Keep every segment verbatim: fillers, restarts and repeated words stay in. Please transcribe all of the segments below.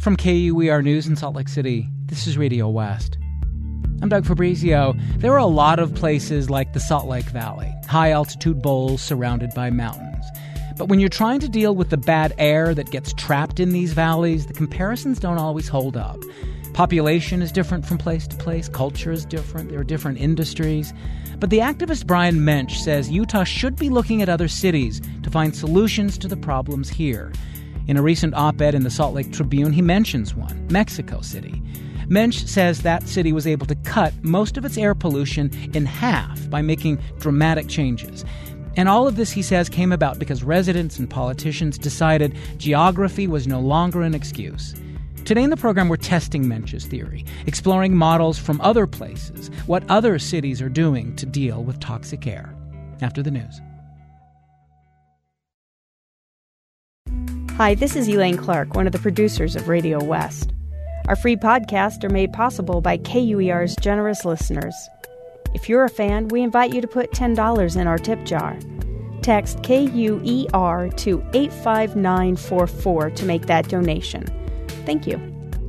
From K U E R News in Salt Lake City, this is Radio West. I'm Doug Fabrizio. There are a lot of places like the Salt Lake Valley, high-altitude bowls surrounded by mountains. But when you're trying to deal with the bad air that gets trapped in these valleys, the comparisons don't always hold up. Population is different from place to place. Culture is different. There are different industries. But the activist Brian Mensch says Utah should be looking at other cities to find solutions to the problems here. In a recent op-ed in the Salt Lake Tribune, he mentions one, Mexico City. Mensch says that city was able to cut most of its air pollution in half by making dramatic changes. And all of this, he says, came about because residents and politicians decided geography was no longer an excuse. Today in the program, we're testing Mensch's theory, exploring models from other places, what other cities are doing to deal with toxic air. After the news. Hi, this is Elaine Clark, one of the producers of Radio West. Our free podcasts are made possible by K U E R's generous listeners. If you're a fan, we invite you to put ten dollars in our tip jar. Text K U E R to eight five nine four four to make that donation. Thank you.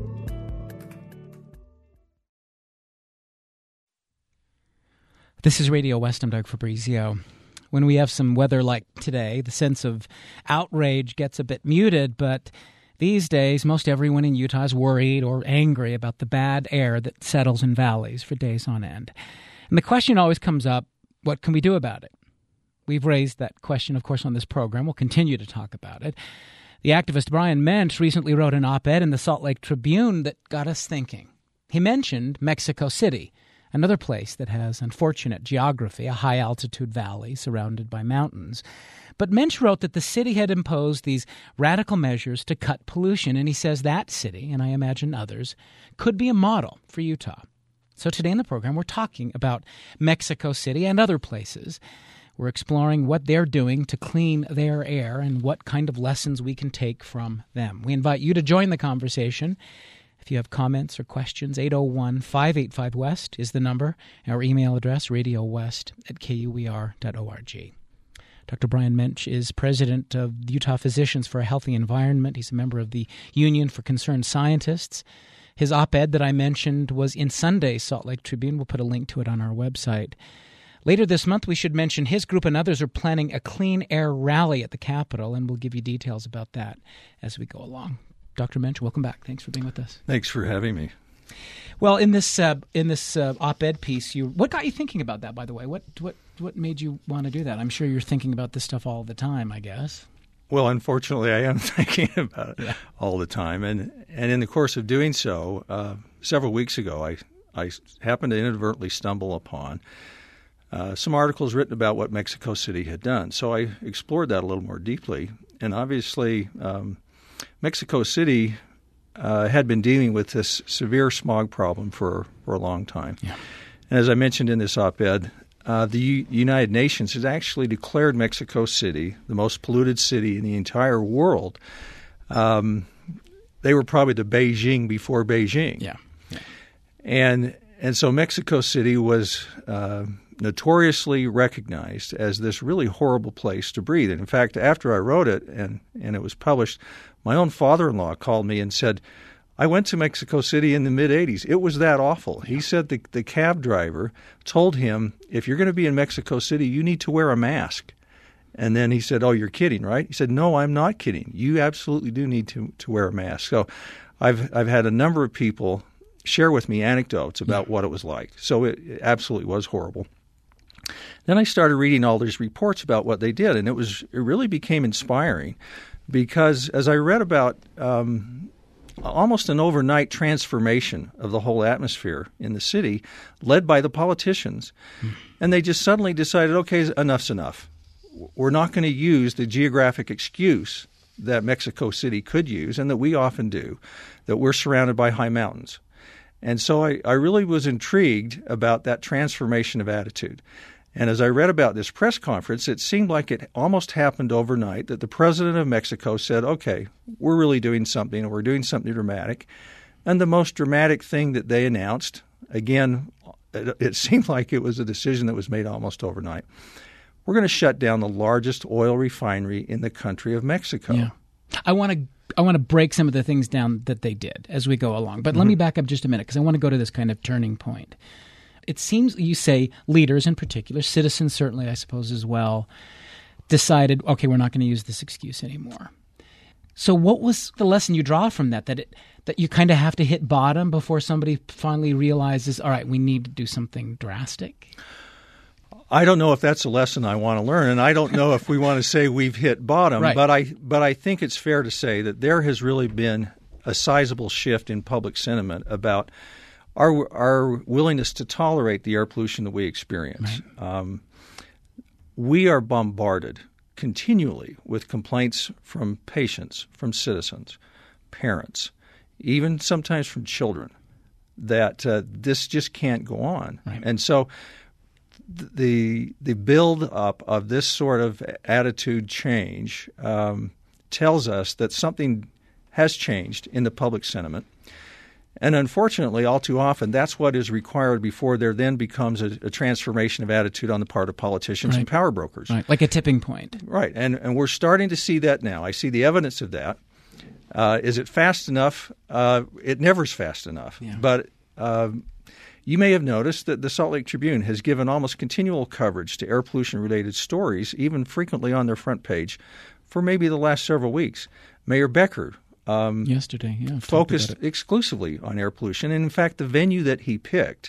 This is Radio West. I'm Doug Fabrizio. When we have some weather like today, the sense of outrage gets a bit muted, but these days, most everyone in Utah is worried or angry about the bad air that settles in valleys for days on end. And the question always comes up, what can we do about it? We've raised that question, of course, on this program. We'll continue to talk about it. The activist Brian Mensch recently wrote an op-ed in the Salt Lake Tribune that got us thinking. He mentioned Mexico City, another place that has unfortunate geography, a high-altitude valley surrounded by mountains. But Mensch wrote that the city had imposed these radical measures to cut pollution, and he says that city, and I imagine others, could be a model for Utah. So today in the program, we're talking about Mexico City and other places. We're exploring what they're doing to clean their air and what kind of lessons we can take from them. We invite you to join the conversation. If you have comments or questions, eight oh one, five eight five, WEST is the number. Our email address, radiowest at k u e r dot org. Doctor Brian Mensch is president of Utah Physicians for a Healthy Environment. He's a member of the Union for Concerned Scientists. His op-ed that I mentioned was in Sunday's Salt Lake Tribune. We'll put a link to it on our website. Later this month, we should mention his group and others are planning a clean air rally at the Capitol, and we'll give you details about that as we go along. Doctor Mensch, welcome back. Thanks for being with us. Thanks for having me. Well, in this uh, in this uh, op-ed piece, you what got you thinking about that? By the way, what what what made you want to do that? I'm sure you're thinking about this stuff all the time, I guess. Well, unfortunately, I am thinking about it yeah. all the time, and and in the course of doing so, uh, several weeks ago, I I happened to inadvertently stumble upon uh, some articles written about what Mexico City had done. So I explored that a little more deeply, and obviously, um, Mexico City uh, had been dealing with this severe smog problem for for a long time, yeah. and as I mentioned in this op-ed. Uh, the U- United Nations has actually declared Mexico City the most polluted city in the entire world. Um, they were probably the Beijing before Beijing. Yeah. yeah. And and so Mexico City was uh, notoriously recognized as this really horrible place to breathe. And in fact, after I wrote it and, and it was published, my own father-in-law called me and said, I went to Mexico City in the mid-eighties. It was that awful. He said the, the cab driver told him, if you're going to be in Mexico City, you need to wear a mask. And then he said, oh, you're kidding, right? He said, no, I'm not kidding. You absolutely do need to, to wear a mask. So I've I've had a number of people share with me anecdotes about what it was like. So it, it absolutely was horrible. Then I started reading all these reports about what they did, and it was it really became inspiring because as I read about um, – almost an overnight transformation of the whole atmosphere in the city led by the politicians. Mm. And they just suddenly decided, okay, enough's enough. We're not going to use the geographic excuse that Mexico City could use and that we often do, that we're surrounded by high mountains. And so I, I really was intrigued about that transformation of attitude. And as I read about this press conference, it seemed like it almost happened overnight that the president of Mexico said, okay, we're really doing something, and we're doing something dramatic. And the most dramatic thing that they announced, again, it, it seemed like it was a decision that was made almost overnight. We're going to shut down the largest oil refinery in the country of Mexico. Yeah. I want to I want to break some of the things down that they did as we go along. But mm-hmm. let me back up just a minute because I want to go to this kind of turning point. It seems you say leaders in particular, citizens certainly, I suppose, as well, decided, okay, we're not going to use this excuse anymore. So what was the lesson you draw from that, that it, that you kind of have to hit bottom before somebody finally realizes, all right, we need to do something drastic? I don't know if that's a lesson I want to learn, and I don't know if we want to say we've hit bottom, right. but I but I think it's fair to say that there has really been a sizable shift in public sentiment about our our willingness to tolerate the air pollution that we experience. Right. Um, we are bombarded continually with complaints from patients, from citizens, parents, even sometimes from children, that uh, this just can't go on. Right. And so the the build up of this sort of attitude change um, tells us that something has changed in the public sentiment. And unfortunately, all too often, that's what is required before there then becomes a, a transformation of attitude on the part of politicians right. and power brokers. Right, like a tipping point. Right, and and we're starting to see that now. I see the evidence of that. Uh, is it fast enough? Uh, it never's fast enough. Yeah. But uh, you may have noticed that the Salt Lake Tribune has given almost continual coverage to air pollution-related stories, even frequently on their front page, for maybe the last several weeks. Mayor Becker um, yesterday yeah, focused exclusively on air pollution. And in fact, the venue that he picked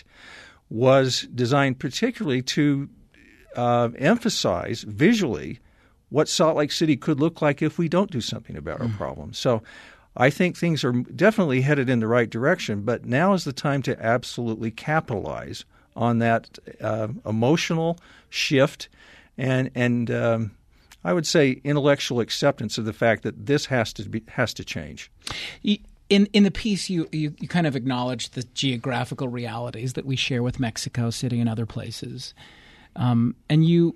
was designed particularly to uh, emphasize visually what Salt Lake City could look like if we don't do something about our mm. problem. So I think things are definitely headed in the right direction, but now is the time to absolutely capitalize on that uh, emotional shift and and um, I would say intellectual acceptance of the fact that this has to be has to change. In in the piece, you, you, you kind of acknowledge the geographical realities that we share with Mexico City and other places, um, and you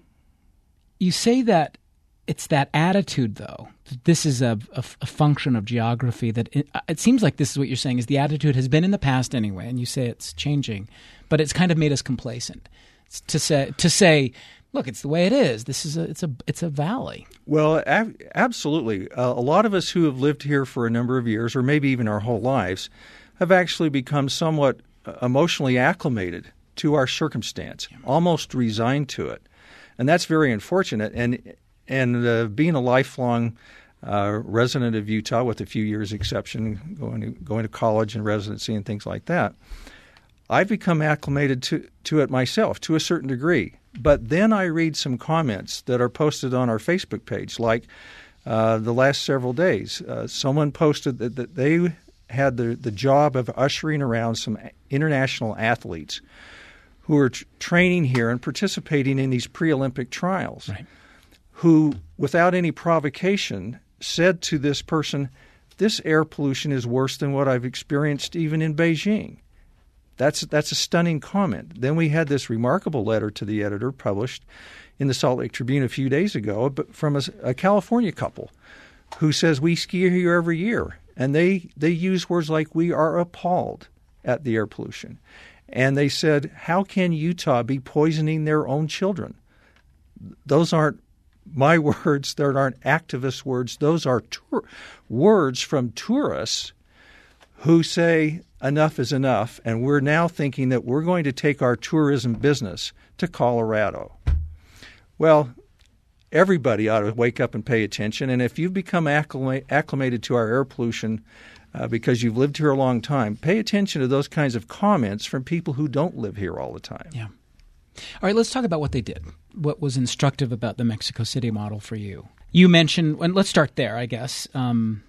you say that. It's that attitude, though. This is a, a, a function of geography that it, it seems like this is what you're saying is the attitude has been in the past anyway, and you say it's changing, but it's kind of made us complacent it's to say to say, look, it's the way it is. This is a it's a it's a valley. Well, ab- absolutely. Uh, a lot of us who have lived here for a number of years, or maybe even our whole lives, have actually become somewhat emotionally acclimated to our circumstance, yeah. almost resigned to it, and that's very unfortunate. And And uh, being a lifelong uh, resident of Utah, with a few years exception, going to, going to college and residency and things like that, I've become acclimated to, to it myself to a certain degree. But then I read some comments that are posted on our Facebook page, like uh, the last several days. Uh, someone posted that, that they had the, the job of ushering around some international athletes who are t- training here and participating in these pre-Olympic trials. Right. Who, without any provocation, said to this person, this air pollution is worse than what I've experienced even in Beijing. That's that's a stunning comment. Then we had this remarkable letter to the editor published in the Salt Lake Tribune a few days ago but from a, a California couple who says, we ski here every year. And they, they use words like, we are appalled at the air pollution. And they said, how can Utah be poisoning their own children? Those aren't my words, there aren't activist words. Those are tour- words from tourists who say enough is enough, and we're now thinking that we're going to take our tourism business to Colorado. Well, everybody ought to wake up and pay attention, and if you've become acclim- acclimated to our air pollution uh, because you've lived here a long time, pay attention to those kinds of comments from people who don't live here all the time. Yeah. All right, let's talk about what they did. What was instructive about the Mexico City model for you? You mentioned, and let's start there, I guess. Um,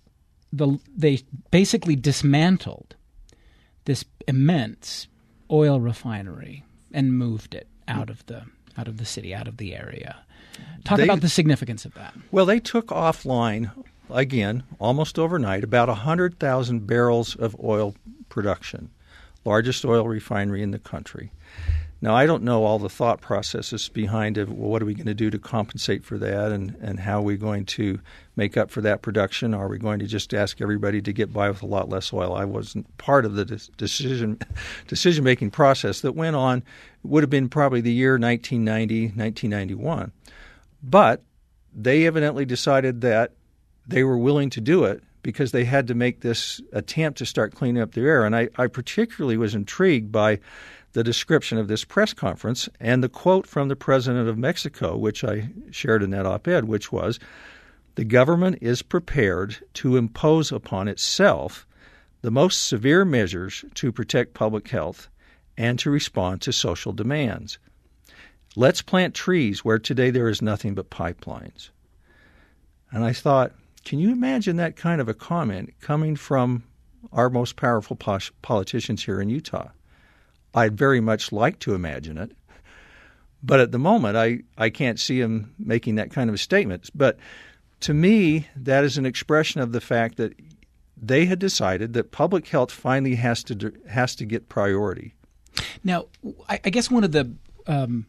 the they basically dismantled this immense oil refinery and moved it out of the out of the city, out of the area. Talk they, about the significance of that. Well, they took offline, again, almost overnight, about one hundred thousand barrels of oil production, largest oil refinery in the country. Now, I don't know all the thought processes behind it. Well, what are we going to do to compensate for that, and, and how are we going to make up for that production? Are we going to just ask everybody to get by with a lot less oil? I wasn't part of the decision decision-making process that went on. It would have been probably the year nineteen ninety, nineteen ninety-one. But they evidently decided that they were willing to do it because they had to make this attempt to start cleaning up their air. And I, I particularly was intrigued by the description of this press conference and the quote from the president of Mexico, which I shared in that op-ed, which was, "The government is prepared to impose upon itself the most severe measures to protect public health and to respond to social demands. Let's plant trees where today there is nothing but pipelines." And I thought, can you imagine that kind of a comment coming from our most powerful pos- politicians here in Utah? I'd very much like to imagine it. But at the moment, I, I can't see him making that kind of a statement. But to me, that is an expression of the fact that they had decided that public health finally has to has to get priority. Now, I, I guess one of the um,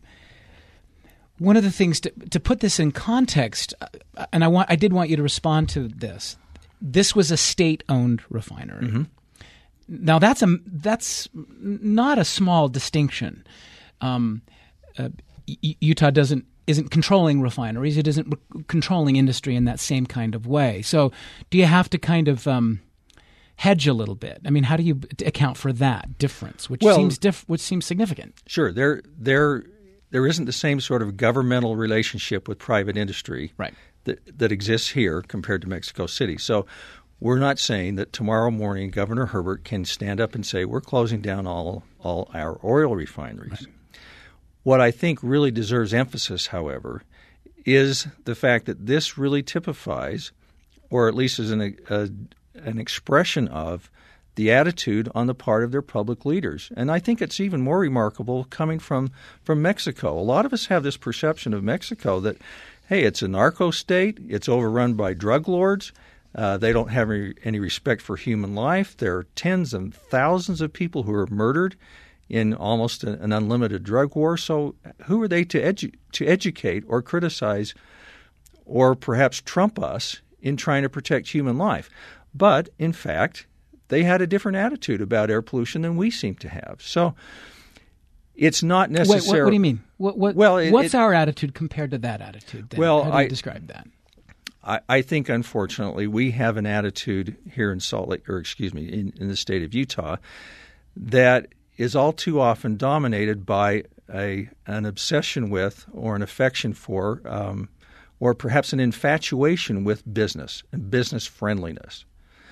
one of the things to to put this in context, uh, and I want I did want you to respond to this. This was a state-owned refinery. Mm-hmm. Now, that's a that's not a small distinction. Um, uh, Utah doesn't isn't controlling refineries. It isn't re- controlling industry in that same kind of way. So, do you have to kind of um, hedge a little bit? I mean, how do you account for that difference, which well, seems diff- which seems significant? Sure, there there there isn't the same sort of governmental relationship with private industry right. that that exists here compared to Mexico City. So, we're not saying that tomorrow morning Governor Herbert can stand up and say we're closing down all all our oil refineries. Right. What I think really deserves emphasis, however, is the fact that this really typifies, or at least is an, a, an expression of, the attitude on the part of their public leaders. And I think it's even more remarkable coming from, from Mexico. A lot of us have this perception of Mexico that, hey, it's a narco state, it's overrun by drug lords, uh, they don't have any, any respect for human life. There are tens of thousands of people who are murdered in almost an unlimited drug war. So who are they to edu- to educate or criticize or perhaps trump us in trying to protect human life? But, in fact, they had a different attitude about air pollution than we seem to have. So it's not necessarily... Wait, what, what do you mean? What, what, well, it, what's it, our attitude compared to that attitude? Then? Well, How do you I, describe that? I, I think, unfortunately, we have an attitude here in Salt Lake, or excuse me, in, in the state of Utah, that is all too often dominated by a an obsession with or an affection for um, or perhaps an infatuation with business and business friendliness.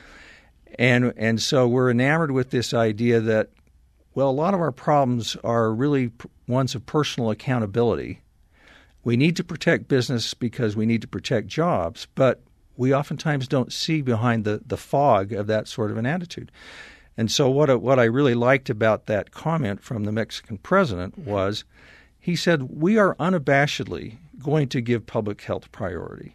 And and so we're enamored with this idea that, well, a lot of our problems are really ones of personal accountability. We need to protect business because we need to protect jobs, but we oftentimes don't see behind the, the fog of that sort of an attitude. And so what I, what I really liked about that comment from the Mexican president was he said, we are unabashedly going to give public health priority.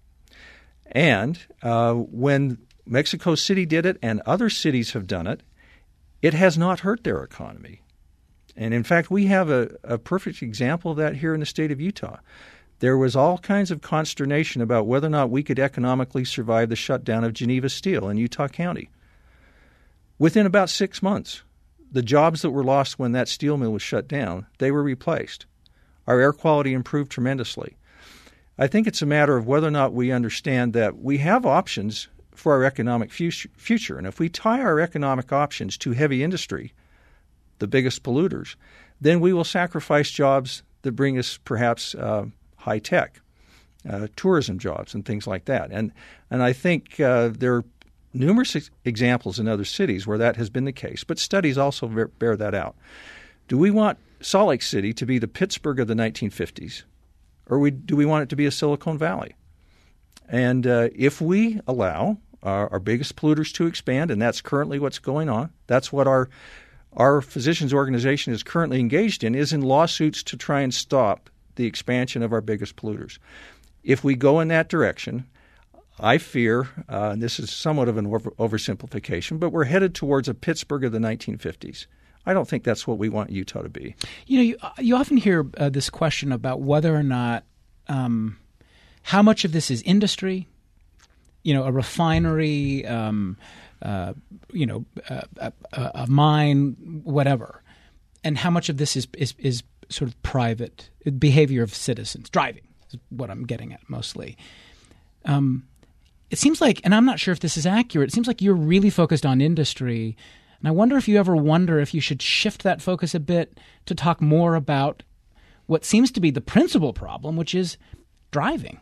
And uh, when Mexico City did it and other cities have done it, it has not hurt their economy. And in fact, we have a, a perfect example of that here in the state of Utah. There was all kinds of consternation about whether or not we could economically survive the shutdown of Geneva Steel in Utah County. Within about six months, the jobs that were lost when that steel mill was shut down, they were replaced. Our air quality improved tremendously. I think it's a matter of whether or not we understand that we have options for our economic future. And if we tie our economic options to heavy industry, the biggest polluters, then we will sacrifice jobs that bring us perhaps uh, high tech, uh, tourism jobs and things like that. And and I think uh, there are numerous ex- examples in other cities where that has been the case, but studies also bear, bear that out. Do we want Salt Lake City to be the Pittsburgh of the nineteen fifties, or we, do we want it to be a Silicon Valley? And uh, if we allow our, our biggest polluters to expand, and that's currently what's going on, that's what our our physicians organization is currently engaged in, is in lawsuits to try and stop the expansion of our biggest polluters. If we go in that direction, I fear, uh, and this is somewhat of an over- oversimplification, but we're headed towards a Pittsburgh of the nineteen fifties. I don't think that's what we want Utah to be. You know, you, you often hear uh, this question about whether or not um, how much of this is industry, you know, a refinery, um, uh, you know, a, a, a mine, whatever, and how much of this is, is, is sort of private behavior of citizens. Driving is what I'm getting at mostly. Um it seems like, and I'm not sure if this is accurate, it seems like you're really focused on industry. And I wonder if you ever wonder if you should shift that focus a bit to talk more about what seems to be the principal problem, which is driving.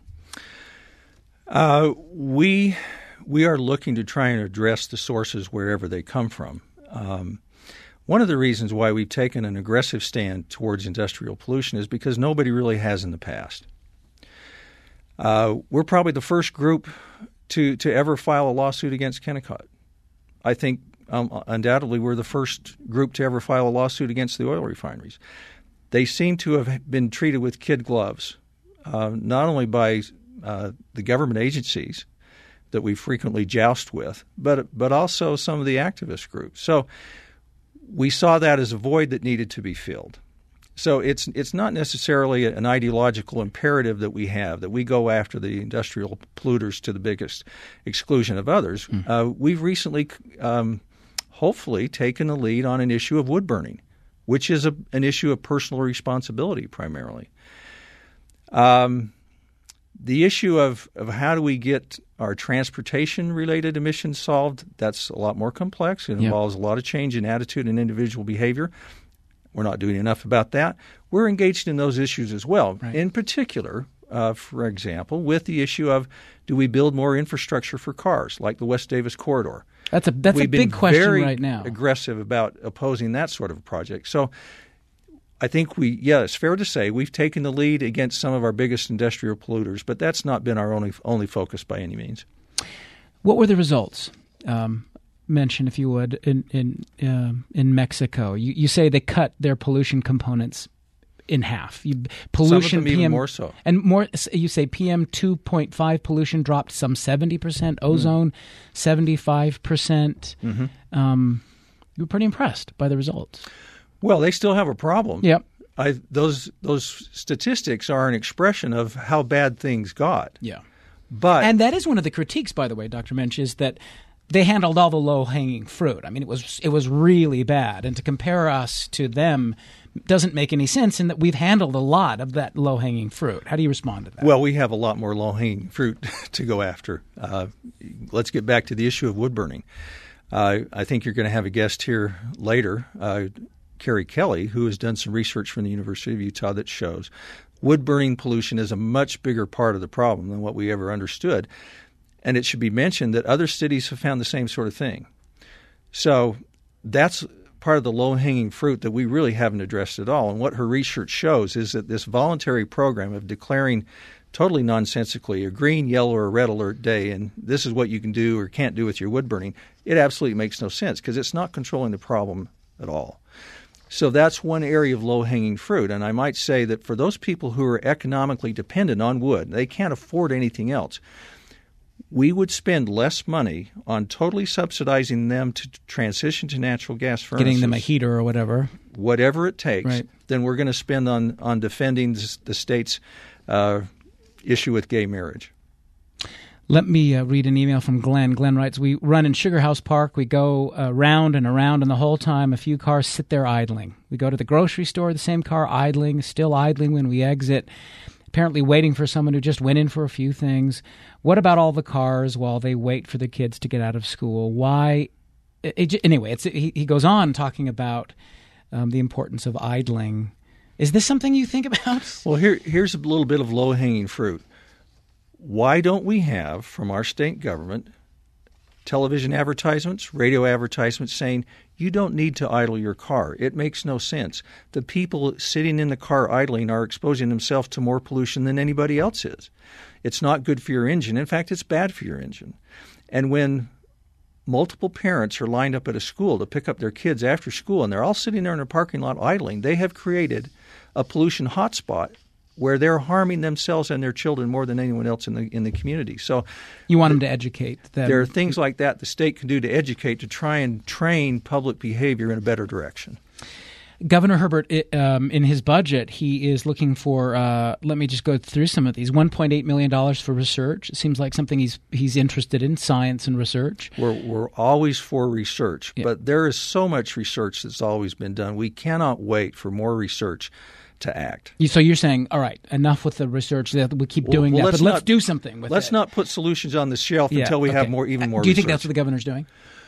Uh, we we are looking to try and address the sources wherever they come from. Um, one of the reasons why we've taken an aggressive stand towards industrial pollution is because nobody really has in the past. Uh, we're probably the first group to, to ever file a lawsuit against Kennecott. I think um, undoubtedly we're the first group to ever file a lawsuit against the oil refineries. They seem to have been treated with kid gloves, uh, not only by uh, the government agencies that we frequently joust with, but but also some of the activist groups. So we saw that as a void that needed to be filled. So it's it's not necessarily an ideological imperative that we have, that we go after the industrial polluters to the biggest exclusion of others. Mm. Uh, we've recently, um, hopefully, taken the lead on an issue of wood burning, which is a, an issue of personal responsibility primarily. Um, the issue of, of how do we get our transportation-related emissions solved, that's a lot more complex. It involves yep. a lot of change in attitude and individual behavior. We're not doing enough about that. We're engaged in those issues as well. Right. In particular, uh, for example, with the issue of do we build more infrastructure for cars, like the West Davis Corridor? That's a that's We've a big been question very right now. Aggressive about opposing that sort of a project. So I think we, yeah, it's fair to say we've taken the lead against some of our biggest industrial polluters, but that's not been our only only focus by any means. What were the results? Um, mention, if you would, in in uh, in Mexico. You you say they cut their pollution components in half. You, pollution, some of them even P M, more so. And more, you say P M two point five pollution dropped some seventy percent, ozone mm. seventy-five percent. Mm-hmm. Um, you were pretty impressed by the results. Well, they still have a problem. Yep. I, those those statistics are an expression of how bad things got. Yeah. But and that is one of the critiques, by the way, Doctor Mensch, is that they handled all the low-hanging fruit. I mean, it was it was really bad. And to compare us to them doesn't make any sense in that we've handled a lot of that low-hanging fruit. How do you respond to that? Well, we have a lot more low-hanging fruit to go after. Uh, let's get back to the issue of wood burning. Uh, I think you're going to have a guest here later, uh, Carrie Kelly, who has done some research from the University of Utah that shows wood burning pollution is a much bigger part of the problem than what we ever understood. And it should be mentioned that other cities have found the same sort of thing. So that's part of the low-hanging fruit that we really haven't addressed at all. And what her research shows is that this voluntary program of declaring totally nonsensically a green, yellow, or red alert day, and this is what you can do or can't do with your wood burning, it absolutely makes no sense because it's not controlling the problem at all. So that's one area of low-hanging fruit. And I might say that for those people who are economically dependent on wood, they can't afford anything else, we would spend less money on totally subsidizing them to transition to natural gas furnaces. Getting them a heater or whatever. Whatever it takes, right. Than we're going to spend on, on defending the state's uh, issue with gay marriage. Let me uh, read an email from Glenn. Glenn writes, we run in Sugar House Park. We go uh, round and around, and the whole time a few cars sit there idling. We go to the grocery store, the same car idling, still idling when we exit, apparently waiting for someone who just went in for a few things. What about all the cars while they wait for the kids to get out of school? Why? It, it, anyway, it's, he, he goes on talking about um, the importance of idling. Is this something you think about? Well, here here's a little bit of low-hanging fruit. Why don't we have, from our state government, television advertisements, radio advertisements saying, you don't need to idle your car. It makes no sense. The people sitting in the car idling are exposing themselves to more pollution than anybody else is. It's not good for your engine. In fact, it's bad for your engine. And when multiple parents are lined up at a school to pick up their kids after school and they're all sitting there in a parking lot idling, they have created a pollution hotspot where they're harming themselves and their children more than anyone else in the in the community. So you want them to educate them. There are things like that the state can do to educate, to try and train public behavior in a better direction. Governor Herbert, um, in his budget, he is looking for, uh, let me just go through some of these, one point eight million dollars for research. It seems like something he's he's interested in, science and research. We're, we're always for research, yeah. But there is so much research that's always been done. We cannot wait for more research to act. So you're saying, all right, enough with the research. That we keep doing well, that, let's but let's not, do something with let's it. Let's not put solutions on the shelf yeah, until we okay. have more, even more. Do you research. think that's what the governor's doing?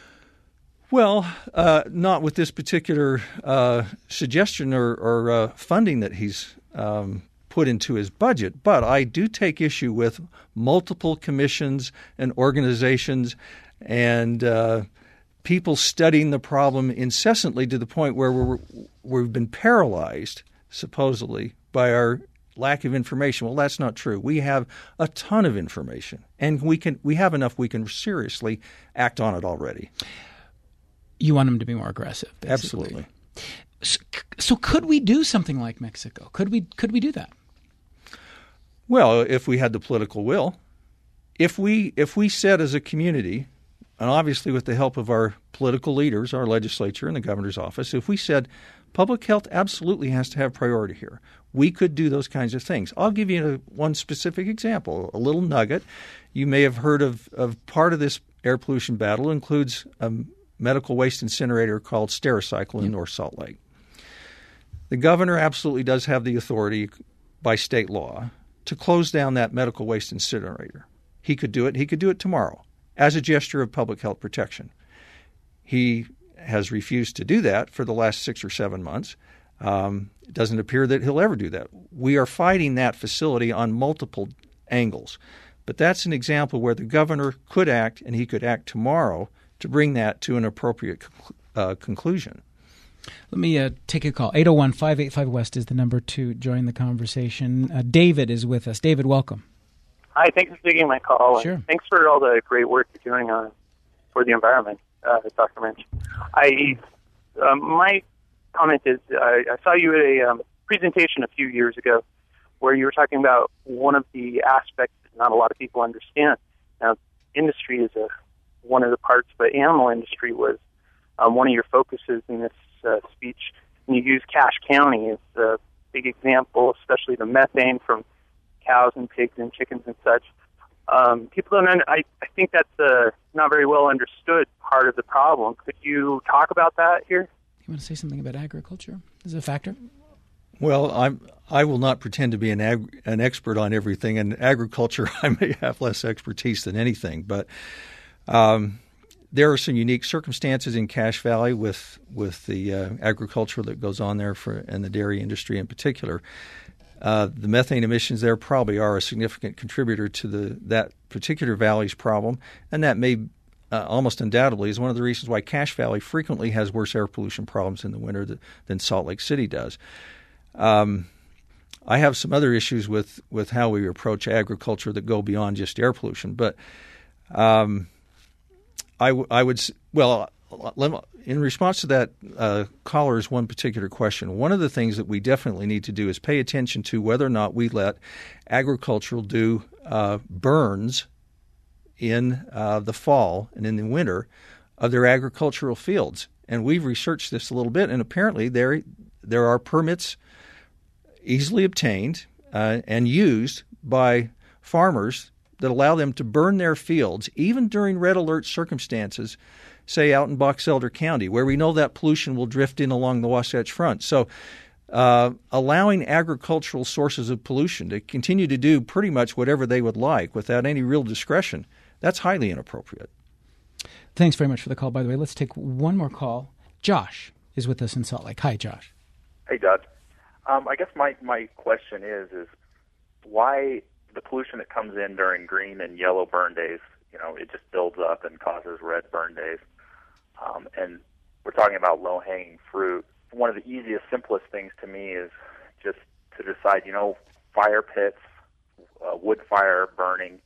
Well, uh, not with this particular uh, suggestion or, or uh, funding that he's um, put into his budget, but I do take issue with multiple commissions and organizations and uh, people studying the problem incessantly to the point where we're, we've been paralyzed, supposedly, by our lack of information. Well, that's not true. We have a ton of information, and we can we have enough we can seriously act on it already. You want them to be more aggressive, basically. Absolutely. So, so could we do something like Mexico? Could we could we do that? Well, if we had the political will. If we if we said as a community, and obviously with the help of our political leaders, our legislature and the governor's office, if we said public health absolutely has to have priority here, we could do those kinds of things. I'll give you a, one specific example, a little nugget. You may have heard of, of part of this air pollution battle includes a medical waste incinerator called Stericycle in yep. North Salt Lake. The governor absolutely does have the authority by state law to close down that medical waste incinerator. He could do it. He could do it tomorrow as a gesture of public health protection. He has refused to do that for the last six or seven months. Um, it doesn't appear that he'll ever do that. We are fighting that facility on multiple angles. But that's an example where the governor could act, and he could act tomorrow to bring that to an appropriate uh, conclusion. Let me uh, take a call. eight oh one, five eight five, West is the number to join the conversation. Uh, David is with us. David, welcome. Hi, thanks for taking my call. Sure. Thanks for all the great work you're doing on for the environment, uh, Doctor Minch. I, uh, my comment is I, I saw you at a um, presentation a few years ago where you were talking about one of the aspects that not a lot of people understand. Now, industry is a, one of the parts, but animal industry was um, one of your focuses in this uh, speech. And you use Cache County as a big example, especially the methane from cows and pigs and chickens and such. Um, people don't. Under, I, I think that's a not very well understood part of the problem. Could you talk about that here? You want to say something about agriculture as a factor? Well, I'm. I will not pretend to be an ag, an expert on everything. In agriculture, I may have less expertise than anything, but um, there are some unique circumstances in Cache Valley with with the uh, agriculture that goes on there for and the dairy industry in particular. Uh, the methane emissions there probably are a significant contributor to the that particular valley's problem, and that may uh, almost undoubtedly is one of the reasons why Cache Valley frequently has worse air pollution problems in the winter th- than Salt Lake City does. Um, I have some other issues with, with how we approach agriculture that go beyond just air pollution, but um, I, w- I would well. In response to that uh, caller's one particular question, one of the things that we definitely need to do is pay attention to whether or not we let agricultural do uh, burns in uh, the fall and in the winter of their agricultural fields. And we've researched this a little bit, and apparently there there are permits easily obtained uh, and used by farmers that allow them to burn their fields, even during red alert circumstances, say out in Box Elder County, where we know that pollution will drift in along the Wasatch Front. So uh, allowing agricultural sources of pollution to continue to do pretty much whatever they would like without any real discretion, that's highly inappropriate. Thanks very much for the call, by the way. Let's take one more call. Josh is with us in Salt Lake. Hi, Josh. Hey, Doug. Um, I guess my, my question is, is why the pollution that comes in during green and yellow burn days, you know, it just builds up and causes red burn days. Um, and we're talking about low-hanging fruit. One of the easiest, simplest things to me is just to decide, you know, fire pits, uh, wood fire burning.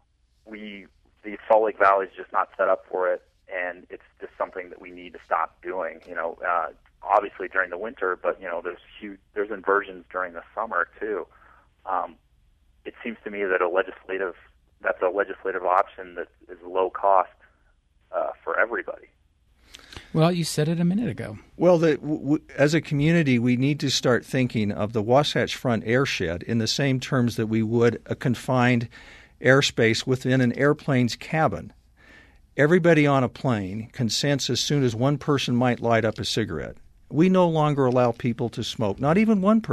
We, the Salt Lake Valley is just not set up for it, and it's just something that we need to stop doing. You know, uh, obviously during the winter, but you know, there's huge, there's inversions during the summer too. Um, it seems to me that a legislative, that's a legislative option that is low cost uh, for everybody. Well, you said it a minute ago. Well, the, w- as a community, we need to start thinking of the Wasatch Front airshed in the same terms that we would a confined airspace within an airplane's cabin. Everybody on a plane can sense as soon as one person might light up a cigarette. We no longer allow people to smoke, not even one person,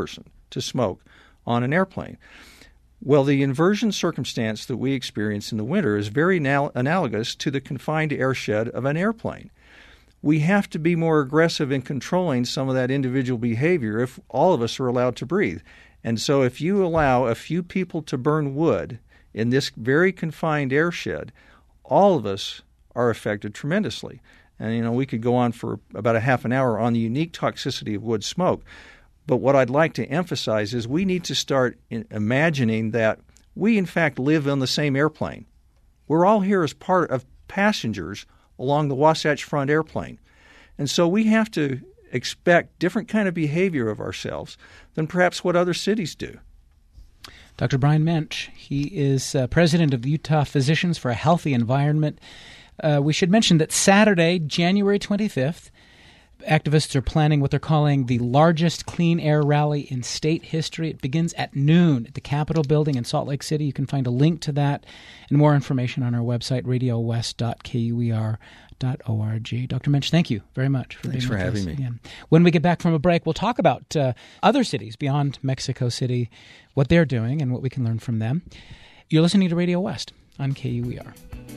to smoke on an airplane. Well, the inversion circumstance that we experience in the winter is very anal- analogous to the confined airshed of an airplane. We have to be more aggressive in controlling some of that individual behavior if all of us are allowed to breathe. And so if you allow a few people to burn wood in this very confined airshed, all of us are affected tremendously. And, you know, we could go on for about a half an hour on the unique toxicity of wood smoke. But what I'd like to emphasize is we need to start imagining that we, in fact, live on the same airplane. We're all here as part of passengers along the Wasatch Front airplane. And so we have to expect different kind of behavior of ourselves than perhaps what other cities do. Doctor Brian Mensch, he is uh, president of the Utah Physicians for a Healthy Environment. Uh, we should mention that Saturday, January twenty-fifth, activists are planning what they're calling the largest clean air rally in state history. It begins at noon at the Capitol Building in Salt Lake City. You can find a link to that and more information on our website, radio west dot k u e r dot org. Doctor Mensch, thank you very much for Thanks being for with having us me. again. When we get back from a break, we'll talk about uh, other cities beyond Mexico City, what they're doing and what we can learn from them. You're listening to Radio West on K U E R.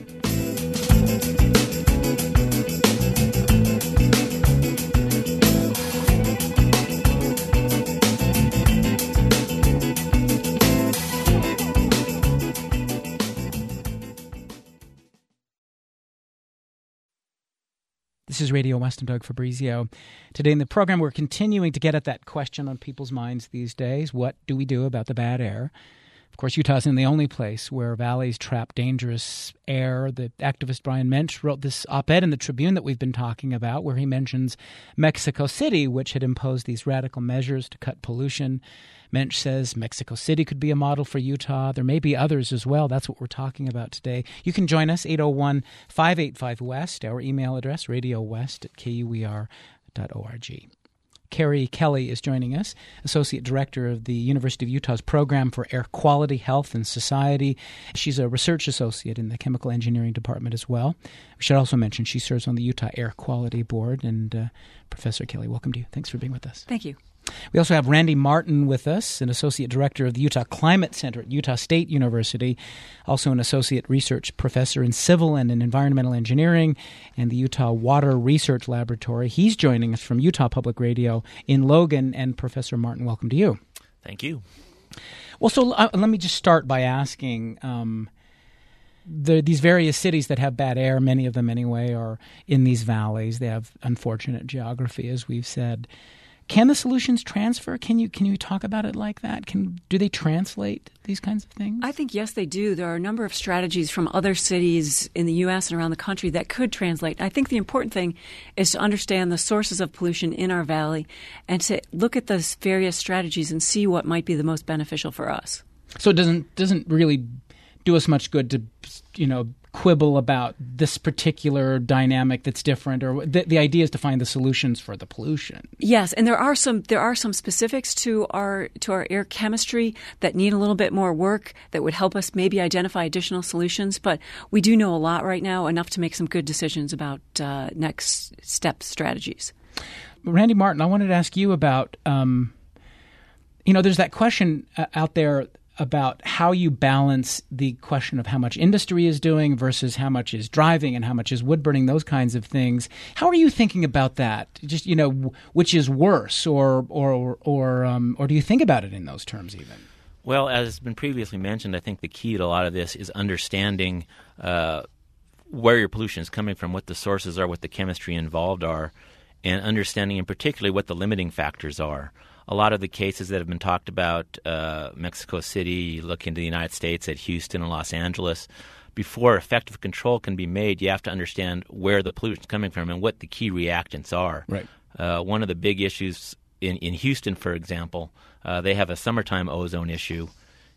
This is Radio West. I'm Doug Fabrizio. Today in the program, we're continuing to get at that question on people's minds these days. What do we do about the bad air? Of course, Utah isn't the only place where valleys trap dangerous air. The activist Brian Mensch wrote this op-ed in the Tribune that we've been talking about, where he mentions Mexico City, which had imposed these radical measures to cut pollution. Mensch says Mexico City could be a model for Utah. There may be others as well. That's what we're talking about today. You can join us, eight oh one, five eight five, West, our email address, radio west at k u e r dot org. Carrie Kelly is joining us, Associate Director of the University of Utah's Program for Air Quality, Health, and Society. She's a Research Associate in the Chemical Engineering Department as well. We should also mention she serves on the Utah Air Quality Board. And uh, Professor Kelly, welcome to you. Thanks for being with us. Thank you. We also have Randy Martin with us, an Associate Director of the Utah Climate Center at Utah State University, also an Associate Research Professor in Civil and in Environmental Engineering and the Utah Water Research Laboratory. He's joining us from Utah Public Radio in Logan. And Professor Martin, welcome to you. Thank you. Well, so uh, let me just start by asking, um, the, these various cities that have bad air, many of them anyway, are in these valleys. They have unfortunate geography, as we've said. Can the solutions transfer? Can you can you talk about it like that? Can do they translate these kinds of things? I think, yes, they do. There are a number of strategies from other cities in the U S and around the country that could translate. I think the important thing is to understand the sources of pollution in our valley and to look at those various strategies and see what might be the most beneficial for us. So it doesn't doesn't really do us much good to, you know, quibble about this particular dynamic that's different, or the, the idea is to find the solutions for the pollution. Yes, and there are some there are some specifics to our to our air chemistry that need a little bit more work that would help us maybe identify additional solutions. But we do know a lot right now, enough to make some good decisions about uh, next step strategies. Randy Martin, I wanted to ask you about, um, you know, there's that question uh, out there about how you balance the question of how much industry is doing versus how much is driving and how much is wood burning, those kinds of things. How are you thinking about that? Just, you know, which is worse, or or or um, or do you think about it in those terms even? Well, as has been previously mentioned, I think the key to a lot of this is understanding uh, where your pollution is coming from, what the sources are, what the chemistry involved are, and understanding in particular what the limiting factors are. A lot of the cases that have been talked about, uh, Mexico City, you look into the United States at Houston and Los Angeles, before effective control can be made, you have to understand where the pollution is coming from and what the key reactants are. Right. Uh, one of the big issues in, in Houston, for example, uh, they have a summertime ozone issue,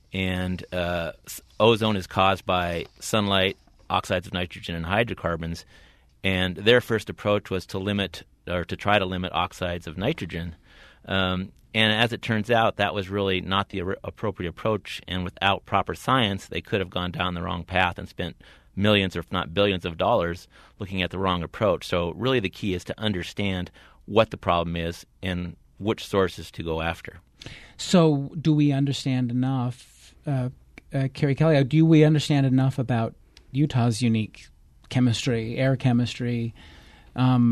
and uh, ozone is caused by sunlight, oxides of nitrogen, and hydrocarbons, and their first approach was to limit or to try to limit oxides of nitrogen. Um, and as it turns out, that was really not the ar- appropriate approach, and without proper science, they could have gone down the wrong path and spent millions, or if not billions of dollars looking at the wrong approach. So really the key is to understand what the problem is and which sources to go after. So do we understand enough, uh, uh, Carrie Kelly, do we understand enough about Utah's unique chemistry, air chemistry? Um,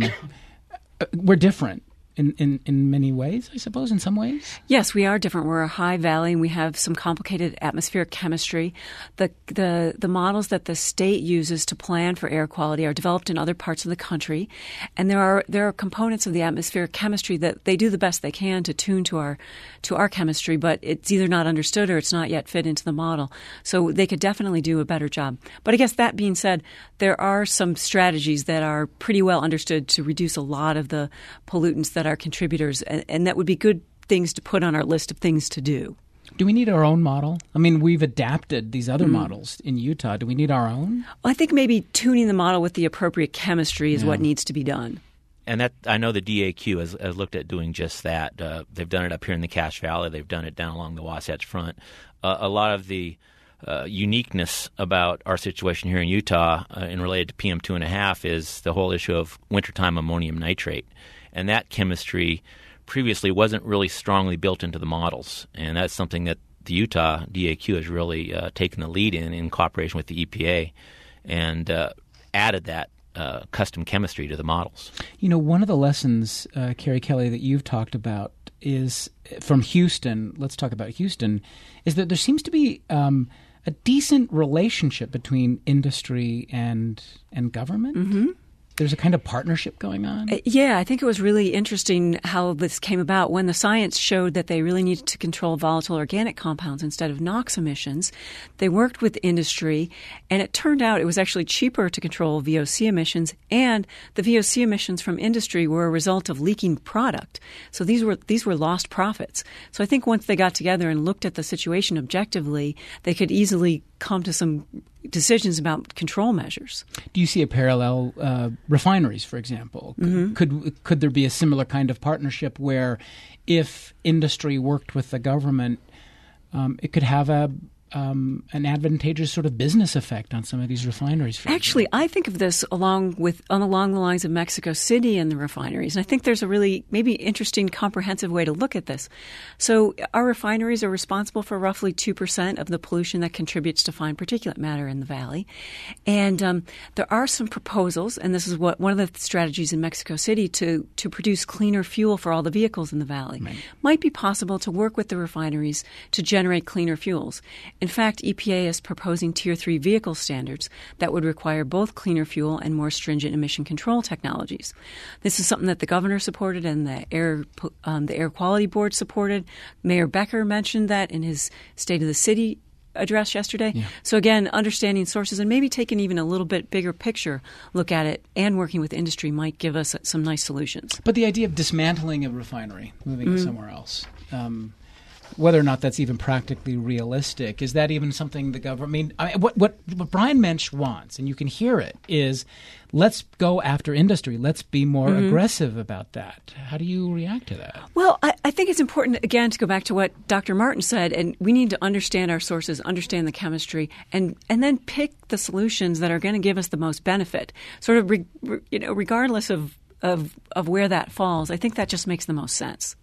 we're different. In, in, in many ways, I suppose, in some ways? Yes, we are different. We're a high valley, and we have some complicated atmospheric chemistry. The, the the models that the state uses to plan for air quality are developed in other parts of the country, and there are there are components of the atmospheric chemistry that they do the best they can to tune to our to our chemistry, but it's either not understood or it's not yet fit into the model. So they could definitely do a better job. But I guess that being said, there are some strategies that are pretty well understood to reduce a lot of the pollutants that are contributors, and, and that would be good things to put on our list of things to do. Do we need our own model? I mean, we've adapted these other mm. models in Utah. Do we need our own? Well, I think maybe tuning the model with the appropriate chemistry is yeah. what needs to be done. And that I know the D A Q has, has looked at doing just that. Uh, they've done it up here in the Cache Valley. They've done it down along the Wasatch Front. Uh, a lot of the uh, uniqueness about our situation here in Utah uh, and related to P M two point five is the whole issue of wintertime ammonium nitrate. And that chemistry previously wasn't really strongly built into the models. And that's something that the Utah D A Q has really uh, taken the lead in, in cooperation with the E P A, and uh, added that uh, custom chemistry to the models. You know, one of the lessons, uh, Carrie Kelly, that you've talked about is from Houston, let's talk about Houston, is that there seems to be um, a decent relationship between industry and, and government. Mm-hmm. There's a kind of partnership going on? Uh, yeah, I think it was really interesting how this came about. When the science showed that they really needed to control volatile organic compounds instead of NOx emissions, they worked with industry, and it turned out it was actually cheaper to control V O C emissions, and the V O C emissions from industry were a result of leaking product. So these were these were lost profits. So I think once they got together and looked at the situation objectively, they could easily come to some decisions about control measures. Do you see a parallel uh, refineries, for example? Mm-hmm. Could could there be a similar kind of partnership where, if industry worked with the government, um, it could have a um, an advantageous sort of business effect on some of these refineries? For Actually, example? I think of this along with along the lines of Mexico City and the refineries, and I think there's a really maybe interesting, comprehensive way to look at this. So our refineries are responsible for roughly two percent of the pollution that contributes to fine particulate matter in the valley, and um, there are some proposals, and this is what one of the strategies in Mexico City to to produce cleaner fuel for all the vehicles in the valley. Right. Might be possible to work with the refineries to generate cleaner fuels. In fact, E P A is proposing Tier three vehicle standards that would require both cleaner fuel and more stringent emission control technologies. This is something that the governor supported and the Air um, the Air Quality Board supported. Mayor Becker mentioned that in his State of the City address yesterday. Yeah. So again, understanding sources and maybe taking even a little bit bigger picture look at it and working with industry might give us some nice solutions. But the idea of dismantling a refinery, moving mm-hmm. it somewhere else, um, whether or not that's even practically realistic, is that even something the government? I mean, I mean what, what what Brian Mensch wants, and you can hear it, is let's go after industry. Let's be more mm-hmm. aggressive about that. How do you react to that? Well, I, I think it's important, again, to go back to what Doctor Martin said, and we need to understand our sources, understand the chemistry, and, and then pick the solutions that are going to give us the most benefit, sort of, re, re, you know, regardless of, of, of where that falls. I think that just makes the most sense.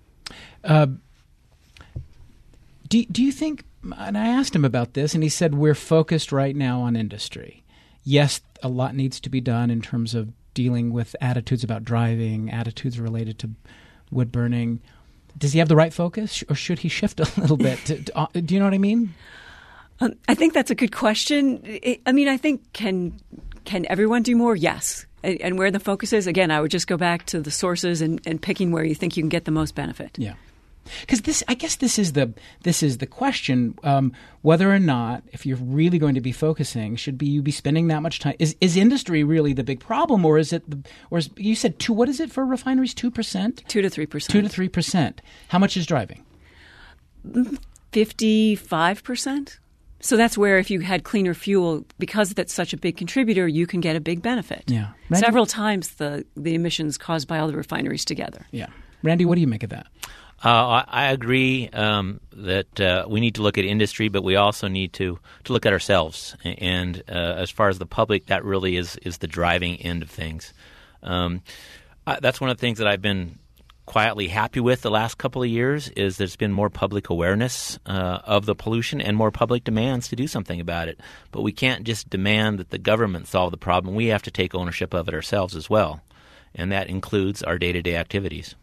Uh, Do, do you think, and I asked him about this, and he said we're focused right now on industry. Yes, a lot needs to be done in terms of dealing with attitudes about driving, attitudes related to wood burning. Does he have the right focus, or should he shift a little bit? To, to, uh, do you know what I mean? Um, I think that's a good question. It, I mean, I think can can everyone do more? Yes. And, and where the focus is, again, I would just go back to the sources and, and picking where you think you can get the most benefit. Yeah. Because this, I guess, this is the this is the question: um, whether or not, if you're really going to be focusing, should be you be spending that much time? Is is industry really the big problem, or is it? The, or is, you said two? What is it for refineries? Two percent? Two to three percent. Two to three percent. How much is driving? Fifty-five percent. So that's where, if you had cleaner fuel, because that's such a big contributor, you can get a big benefit. Yeah, Randy? Several times the the emissions caused by all the refineries together. Yeah, Randy, what do you make of that? Uh, I, I agree um, that uh, we need to look at industry, but we also need to, to look at ourselves. And uh, as far as the public, that really is, is the driving end of things. Um, I, that's one of the things that I've been quietly happy with the last couple of years is there's been more public awareness uh, of the pollution and more public demands to do something about it. But we can't just demand that the government solve the problem. We have to take ownership of it ourselves as well, and that includes our day-to-day activities.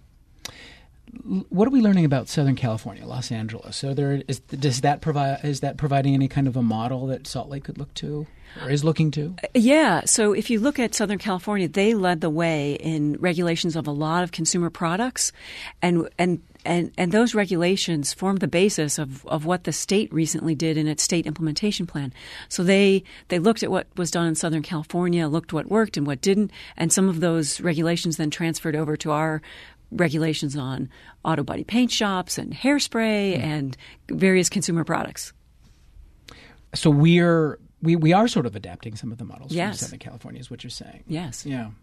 What are we learning about Southern California, Los Angeles? So there is does that provide is that providing any kind of a model that Salt Lake could look to or is looking to? Yeah. So if you look at Southern California, they led the way in regulations of a lot of consumer products, and and and, and those regulations formed the basis of, of what the state recently did in its state implementation plan. So they they looked at what was done in Southern California, looked what worked and what didn't, and some of those regulations then transferred over to our regulations on auto body paint shops and hairspray mm. and various consumer products. So we're we, we are sort of adapting some of the models yes. from Southern California, is what you're saying. Yes. Yeah.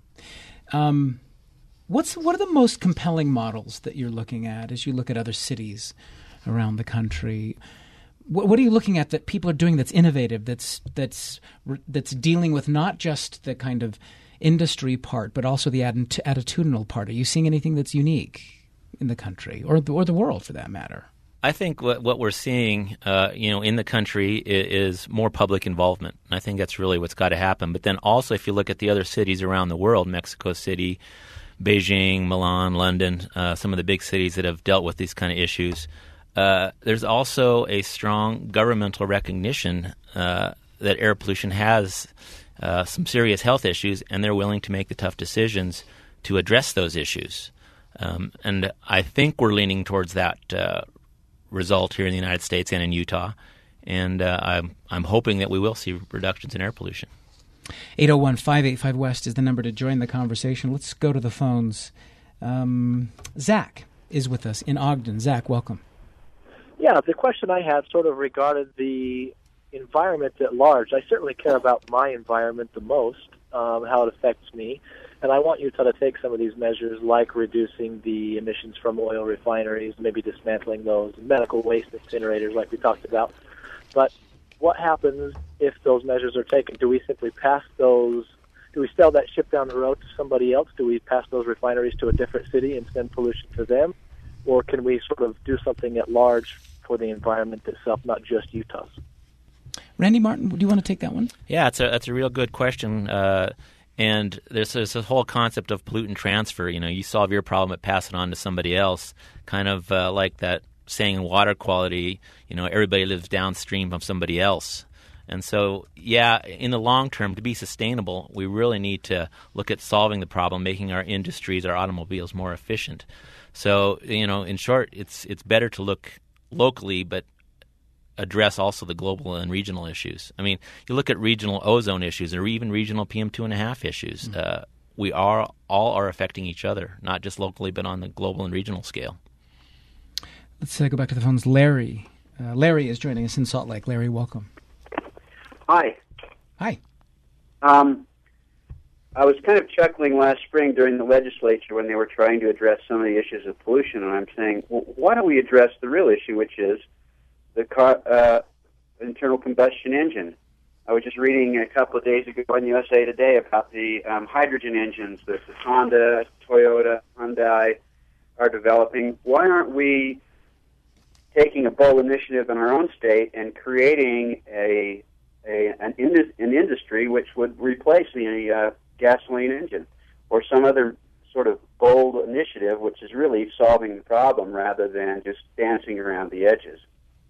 Um, what's what are the most compelling models that you're looking at as you look at other cities around the country? What, what are you looking at that people are doing that's innovative, that's that's that's dealing with not just the kind of industry part, but also the atti- attitudinal part? Are you seeing anything that's unique in the country or the, or the world, for that matter? I think what, what we're seeing, uh, you know, in the country is, is more public involvement. And I think that's really what's got to happen. But then also, if you look at the other cities around the world, Mexico City, Beijing, Milan, London, uh, some of the big cities that have dealt with these kind of issues, uh, there's also a strong governmental recognition uh, that air pollution has Uh, some serious health issues, and they're willing to make the tough decisions to address those issues. Um, and I think we're leaning towards that uh, result here in the United States and in Utah. And uh, I'm, I'm hoping that we will see reductions in air pollution. eight oh one, five eight five, West is the number to join the conversation. Let's go to the phones. Um, Zach is with us in Ogden. Zach, welcome. Yeah, the question I had sort of regarded the environment at large. I certainly care about my environment the most, um, how it affects me, and I want Utah to take some of these measures like reducing the emissions from oil refineries, maybe dismantling those, medical waste incinerators like we talked about. But what happens if those measures are taken? Do we simply pass those, do we sell that ship down the road to somebody else? Do we pass those refineries to a different city and send pollution to them? Or can we sort of do something at large for the environment itself, not just Utah's? Randy Martin, do you want to take that one? Yeah, it's a, that's a real good question. Uh, and there's this whole concept of pollutant transfer. You know, you solve your problem, but pass it on to somebody else, kind of uh, like that saying in water quality, you know, everybody lives downstream from somebody else. And so, yeah, in the long term, to be sustainable, we really need to look at solving the problem, making our industries, our automobiles more efficient. So, you know, in short, it's it's better to look locally, but address also the global and regional issues. I mean, you look at regional ozone issues or even regional P M two point five issues. Mm-hmm. Uh, we are all are affecting each other, not just locally, but on the global and regional scale. Let's uh, go back to the phones. Larry. Uh, Larry is joining us in Salt Lake. Larry, welcome. Hi. Hi. Um, I was kind of chuckling last spring during the legislature when they were trying to address some of the issues of pollution, and I'm saying, well, why don't we address the real issue, which is the car, uh, internal combustion engine. I was just reading a couple of days ago on U S A Today about the um, hydrogen engines that the Honda, Toyota, Hyundai are developing. Why aren't we taking a bold initiative in our own state and creating a, a an, indus- an industry which would replace the uh, gasoline engine, or some other sort of bold initiative which is really solving the problem rather than just dancing around the edges?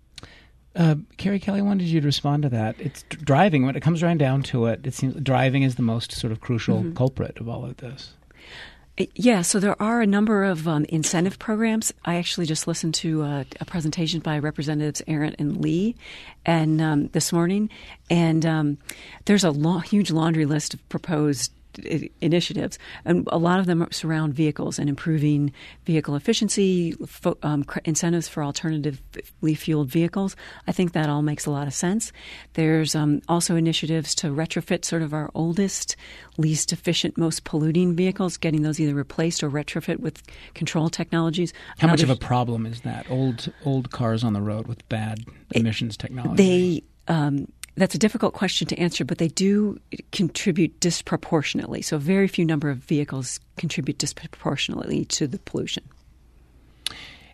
Uh, Carrie Kelly, I wanted you to respond to that. It's d- driving. When it comes right down to it, it seems driving is the most sort of crucial mm-hmm. culprit of all of this. Yeah, so there are a number of um, incentive programs. I actually just listened to a, a presentation by Representatives Arendt and Lee, and um, this morning, and um, there's a long, huge laundry list of proposed initiatives, and a lot of them surround vehicles and improving vehicle efficiency, fo- um, cr- incentives for alternatively fueled vehicles. I think that all makes a lot of sense. There's um, also initiatives to retrofit sort of our oldest, least efficient, most polluting vehicles, getting those either replaced or retrofit with control technologies. How much of a problem is that? Old old cars on the road with bad emissions technology? They um, That's a difficult question to answer, but they do contribute disproportionately. So a very few number of vehicles contribute disproportionately to the pollution.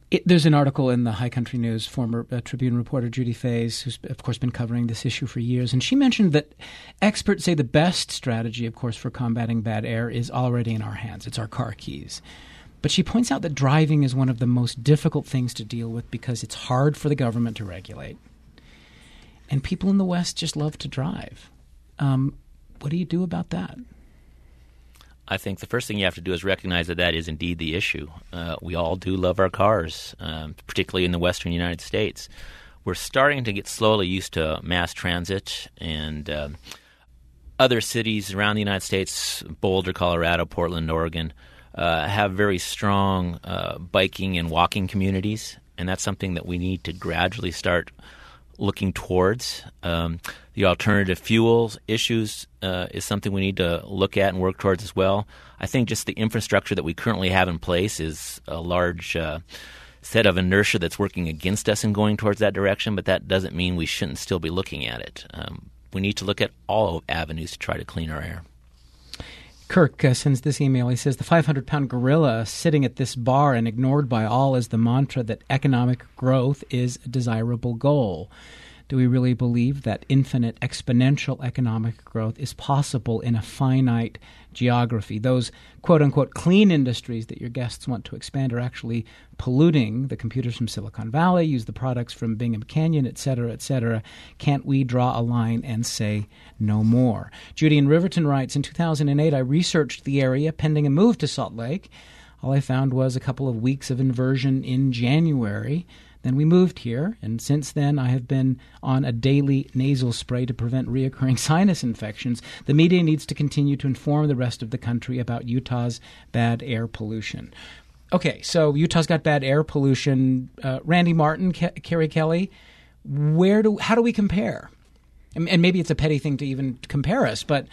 It, there's an article in the High Country News, former uh, Tribune reporter Judy Fays, who's, of course, been covering this issue for years, and she mentioned that experts say the best strategy, of course, for combating bad air is already in our hands. It's our car keys. But she points out that driving is one of the most difficult things to deal with because it's hard for the government to regulate. And people in the West just love to drive. Um, what do you do about that? I think the first thing you have to do is recognize that that is indeed the issue. Uh, we all do love our cars, um, particularly in the western United States. We're starting to get slowly used to mass transit, and um, other cities around the United States, Boulder, Colorado, Portland, Oregon, uh, have very strong uh, biking and walking communities, and that's something that we need to gradually start looking towards. Um, the alternative fuels issues uh, is something we need to look at and work towards as well. I think just the infrastructure that we currently have in place is a large uh, set of inertia that's working against us in going towards that direction, but that doesn't mean we shouldn't still be looking at it. Um, we need to look at all avenues to try to clean our air. Kirk uh, sends this email. He says, the five hundred pound gorilla sitting at this bar and ignored by all is the mantra that economic growth is a desirable goal. Do we really believe that infinite exponential economic growth is possible in a finite geography? Those quote-unquote clean industries that your guests want to expand are actually polluting. The computers from Silicon Valley use the products from Bingham Canyon, et cetera, et cetera. Can't we draw a line and say no more? Judy in Riverton writes, in two thousand eight, I researched the area pending a move to Salt Lake. All I found was a couple of weeks of inversion in January. Then we moved here, and since then I have been on a daily nasal spray to prevent reoccurring sinus infections. The media needs to continue to inform the rest of the country about Utah's bad air pollution. Okay, so Utah's got bad air pollution. Uh, Randy Martin, Ke- Kerry Kelly, where do how do we compare? And, and maybe it's a petty thing to even compare us, but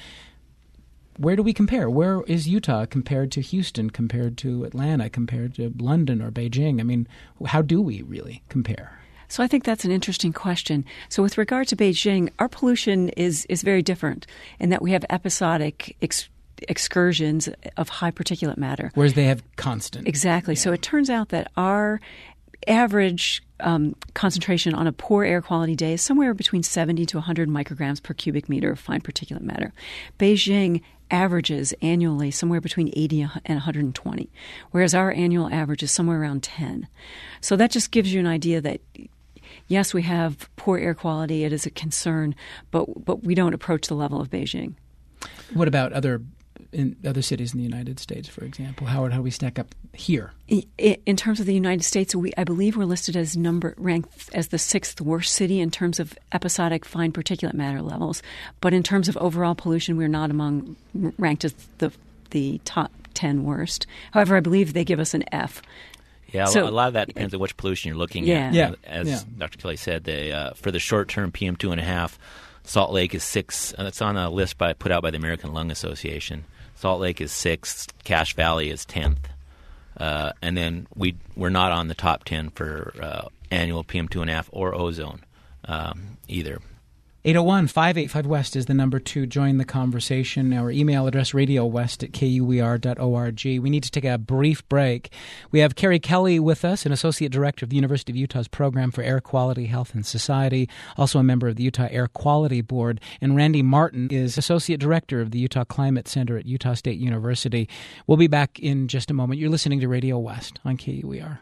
where do we compare? Where is Utah compared to Houston, compared to Atlanta, compared to London or Beijing? I mean, how do we really compare? So I think that's an interesting question. So with regard to Beijing, our pollution is, is very different in that we have episodic ex- excursions of high particulate matter. Whereas they have constant. Exactly. Yeah. So it turns out that our average um, concentration on a poor air quality day is somewhere between seventy to one hundred micrograms per cubic meter of fine particulate matter. Beijing averages annually somewhere between eighty and one hundred twenty, whereas our annual average is somewhere around ten. So that just gives you an idea that, yes, we have poor air quality. It is a concern, but but we don't approach the level of Beijing. What about other in other cities in the United States, for example? How, how do we stack up here? In terms of the United States, we I believe we're listed as number ranked as the sixth worst city in terms of episodic fine particulate matter levels. But in terms of overall pollution, we're not among ranked as the the top ten worst. However, I believe they give us an F. Yeah, so, a lot of that depends on which pollution you're looking yeah. at. Yeah. As yeah. Doctor Kelly said, they, uh, for the short term P M two and a half, Salt Lake is six. And it's on a list by put out by the American Lung Association. Salt Lake is sixth. Cache Valley is tenth. Uh, and then we, we're not on the top ten for uh, annual P M two and a half or ozone um, either. eight oh one, five eight five, West is the number to join the conversation. Our email address, radio west at k u e r dot org. We need to take a brief break. We have Kerry Kelly with us, an associate director of the University of Utah's Program for Air Quality, Health, and Society, also a member of the Utah Air Quality Board. And Randy Martin is associate director of the Utah Climate Center at Utah State University. We'll be back in just a moment. You're listening to Radio West on K U E R.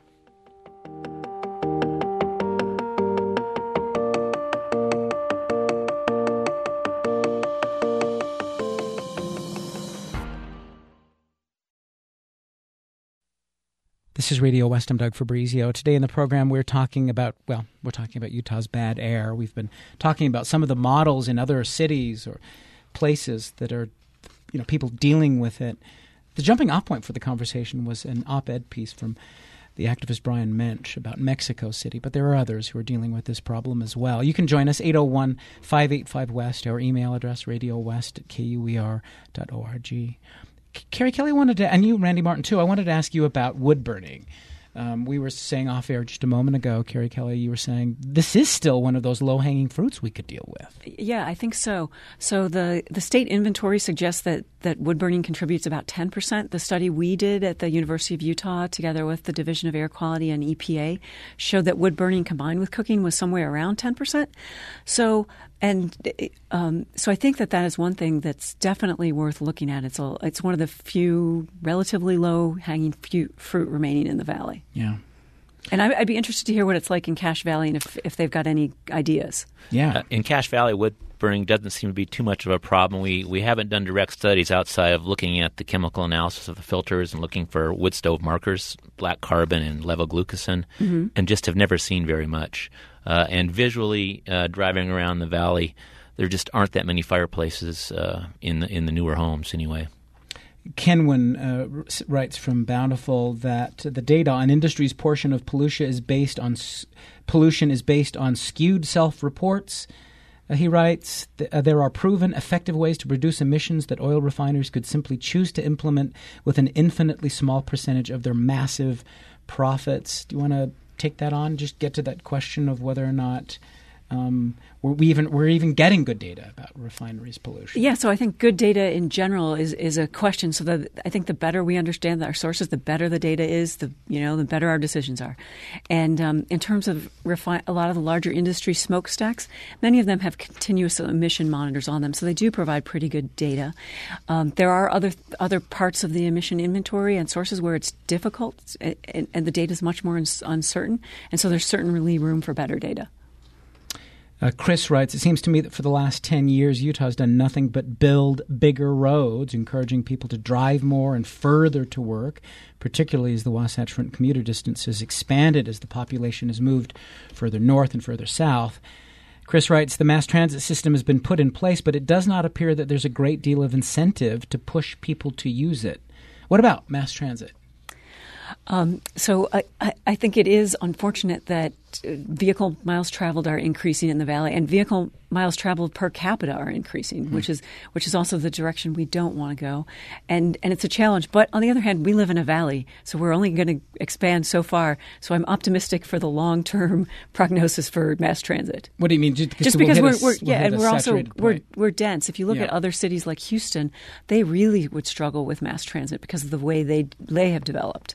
This is Radio West. I'm Doug Fabrizio. Today in the program, we're talking about, well, we're talking about Utah's bad air. We've been talking about some of the models in other cities or places that are, you know, people dealing with it. The jumping off point for the conversation was an op-ed piece from the activist Brian Mensch about Mexico City, but there are others who are dealing with this problem as well. You can join us, eight oh one, five eight five, West, our email address, radio west at k u e r dot org. Kerry Kelly wanted to, and you, Randy Martin, too, I wanted to ask you about wood burning. Um, we were saying off air just a moment ago, Carrie Kelly, you were saying this is still one of those low-hanging fruits we could deal with. Yeah, I think so. So the, the state inventory suggests that, that wood burning contributes about ten percent. The study we did at the University of Utah, together with the Division of Air Quality and E P A, showed that wood burning combined with cooking was somewhere around ten percent. So And um, so I think that that is one thing that's definitely worth looking at. It's a, it's one of the few relatively low-hanging fruit remaining in the valley. Yeah. And I, I'd be interested to hear what it's like in Cache Valley and if, if they've got any ideas. Yeah. Uh, in Cache Valley, wood burning doesn't seem to be too much of a problem. We we haven't done direct studies outside of looking at the chemical analysis of the filters and looking for wood stove markers, black carbon and levoglucosan, mm-hmm. and just have never seen very much. Uh, and visually, uh, driving around the valley, there just aren't that many fireplaces uh, in the in the newer homes anyway. Kenwin uh, writes from Bountiful that the data on industry's portion of pollution is based on pollution is based on skewed self-reports. Uh, he writes, th- uh, there are proven effective ways to reduce emissions that oil refiners could simply choose to implement with an infinitely small percentage of their massive profits. Do you want to take that on? Just get to that question of whether or not um, we're, we even, we're even getting good data about refineries pollution. Yeah, so I think good data in general is, is a question. So that I think the better we understand our sources, the better the data is, the you know, the better our decisions are. And um, in terms of refi- a lot of the larger industry smokestacks, many of them have continuous emission monitors on them, so they do provide pretty good data. Um, there are other other parts of the emission inventory and sources where it's difficult, and, and the data is much more uncertain, and so there's certainly room for better data. Uh, Chris writes, it seems to me that for the last ten years, Utah has done nothing but build bigger roads, encouraging people to drive more and further to work, particularly as the Wasatch Front commuter distance has expanded as the population has moved further north and further south. Chris writes, the mass transit system has been put in place, but it does not appear that there's a great deal of incentive to push people to use it. What about mass transit? Um, so I, I think it is unfortunate that vehicle miles traveled are increasing in the valley, and vehicle miles traveled per capita are increasing, mm-hmm. which is which is also the direction we don't want to go, and and it's a challenge. But on the other hand, we live in a valley, so we're only going to expand so far. So I'm optimistic for the long term prognosis for mass transit. What do you mean? Just, Just we'll because we're, a, we're we'll yeah, and we're also we're point. we're dense. If you look yeah. at other cities like Houston, they really would struggle with mass transit because of the way they they have developed.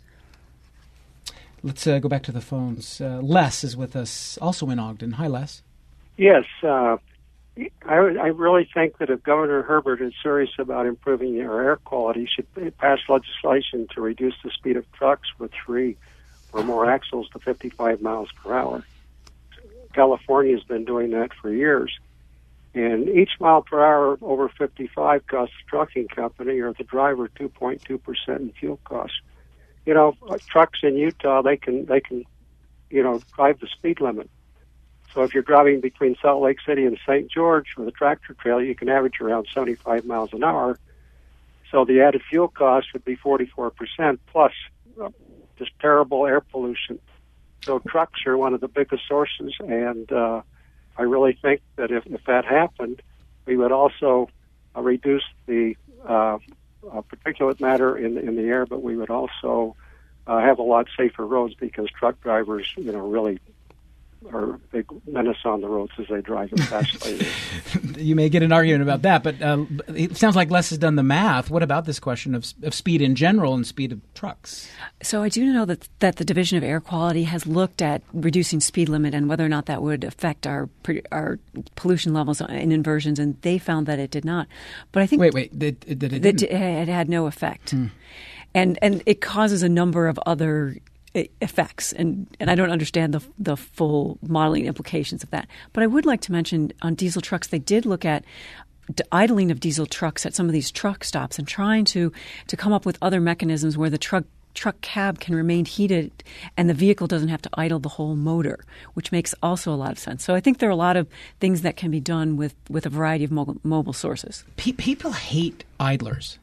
Let's uh, go back to the phones. Uh, Les is with us, also in Ogden. Hi, Les. Yes. Uh, I, I really think that if Governor Herbert is serious about improving our air quality, he should pass legislation to reduce the speed of trucks with three or more axles to fifty-five miles per hour. California has been doing that for years. And each mile per hour over fifty-five costs the trucking company or the driver two point two percent in fuel costs. You know, trucks in Utah, they can, they can, you know, drive the speed limit. So if you're driving between Salt Lake City and Saint George with a tractor trailer, you can average around seventy-five miles an hour. So the added fuel cost would be forty-four percent plus uh, just terrible air pollution. So trucks are one of the biggest sources, and uh, I really think that if, if that happened, we would also uh, reduce the uh, Uh, particulate matter in in the air, but we would also uh, have a lot safer roads because truck drivers, you know, really are a big menace on the roads as they drive in fast lanes. You may get an argument about that, but uh, it sounds like Les has done the math. What about this question of, of speed in general and speed of trucks? So I do know that that the Division of Air Quality has looked at reducing speed limit and whether or not that would affect our our pollution levels in inversions, and they found that it did not. But I think wait, wait, did, did it? That it had no effect, hmm. and and it causes a number of other effects, and, and I don't understand the the full modeling implications of that. But I would like to mention on diesel trucks, they did look at the idling of diesel trucks at some of these truck stops and trying to, to come up with other mechanisms where the truck truck cab can remain heated and the vehicle doesn't have to idle the whole motor, which makes also a lot of sense. So I think there are a lot of things that can be done with, with a variety of mobile, mobile sources. People hate idlers.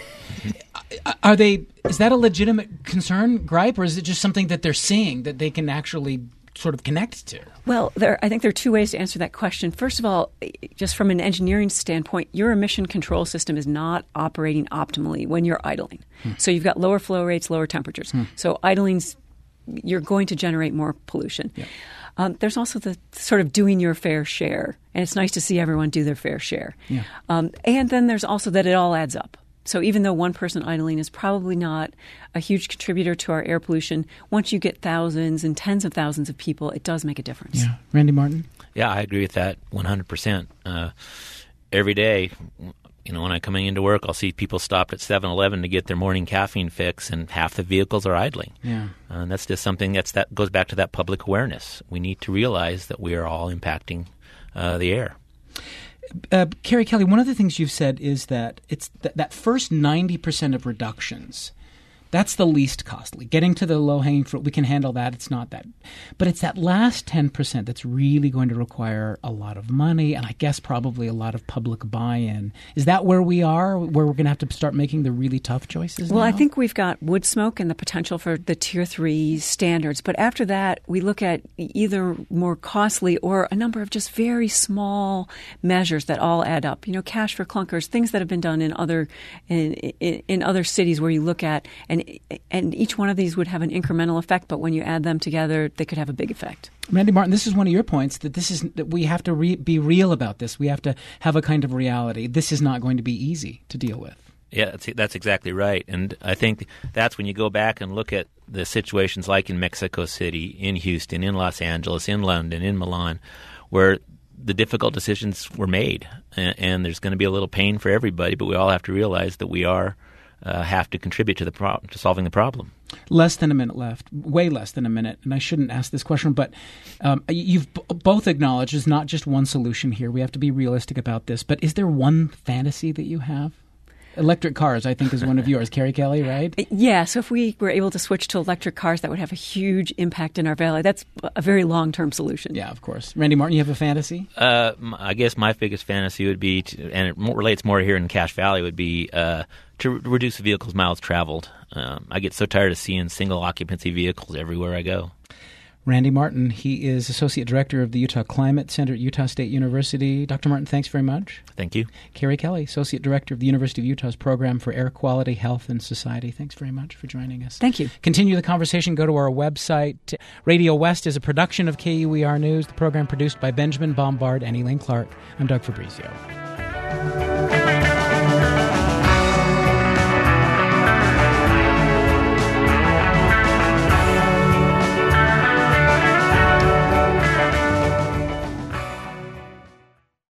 Are they? Is that a legitimate concern, gripe, or is it just something that they're seeing that they can actually sort of connect to? Well, there, I think there are two ways to answer that question. First of all, just from an engineering standpoint, your emission control system is not operating optimally when you're idling. Hmm. So you've got lower flow rates, lower temperatures. Hmm. So idling's you're going to generate more pollution. Yeah. Um, there's also the sort of doing your fair share, and it's nice to see everyone do their fair share. Yeah. Um, and then there's also that it all adds up. So even though one person idling is probably not a huge contributor to our air pollution, once you get thousands and tens of thousands of people, it does make a difference. Yeah. Randy Martin? Yeah, I agree with that one hundred percent. Uh, every day, you know, when I'm coming into work, I'll see people stopped at seven eleven to get their morning caffeine fix, and half the vehicles are idling. Yeah. Uh, and that's just something that's, that goes back to that public awareness. We need to realize that we are all impacting uh, the air. Uh, Carrie Kelly, one of the things you've said is that it's th- that first ninety percent of reductions, that's the least costly. Getting to the low-hanging fruit, we can handle that. It's not that. But it's that last ten percent that's really going to require a lot of money and I guess probably a lot of public buy-in. Is that where we are, where we're going to have to start making the really tough choices Well, now? I think we've got wood smoke and the potential for the Tier three standards. But after that, we look at either more costly or a number of just very small measures that all add up. You know, cash for clunkers, things that have been done in other in, in, in other cities where you look at and And each one of these would have an incremental effect, but when you add them together, they could have a big effect. Randy Martin, this is one of your points, that this is that we have to re- be real about this. We have to have a kind of reality. This is not going to be easy to deal with. Yeah, that's, that's exactly right. And I think that's when you go back and look at the situations like in Mexico City, in Houston, in Los Angeles, in London, in Milan, where the difficult decisions were made. And, and there's going to be a little pain for everybody, but we all have to realize that we are Uh, have to contribute to the pro- to solving the problem. Less than a minute left, way less than a minute, and I shouldn't ask this question, but um, you've b- both acknowledged there's not just one solution here. We have to be realistic about this, but is there one fantasy that you have? Electric cars, I think, is one of yours. Carrie Kelly, right? Yeah, so if we were able to switch to electric cars, that would have a huge impact in our valley. That's a very long-term solution. Yeah, of course. Randy Martin, you have a fantasy? Uh, I guess my biggest fantasy would be, to, and it more, relates more here in Cache Valley, would be uh, to re- reduce the vehicles' miles traveled. Um, I get so tired of seeing single-occupancy vehicles everywhere I go. Randy Martin, he is Associate Director of the Utah Climate Center at Utah State University. Doctor Martin, thanks very much. Thank you. Carrie Kelly, Associate Director of the University of Utah's Program for Air Quality, Health, and Society. Thanks very much for joining us. Thank you. Continue the conversation. Go to our website. Radio West is a production of K U E R News, the program produced by Benjamin Bombard and Elaine Clark. I'm Doug Fabrizio.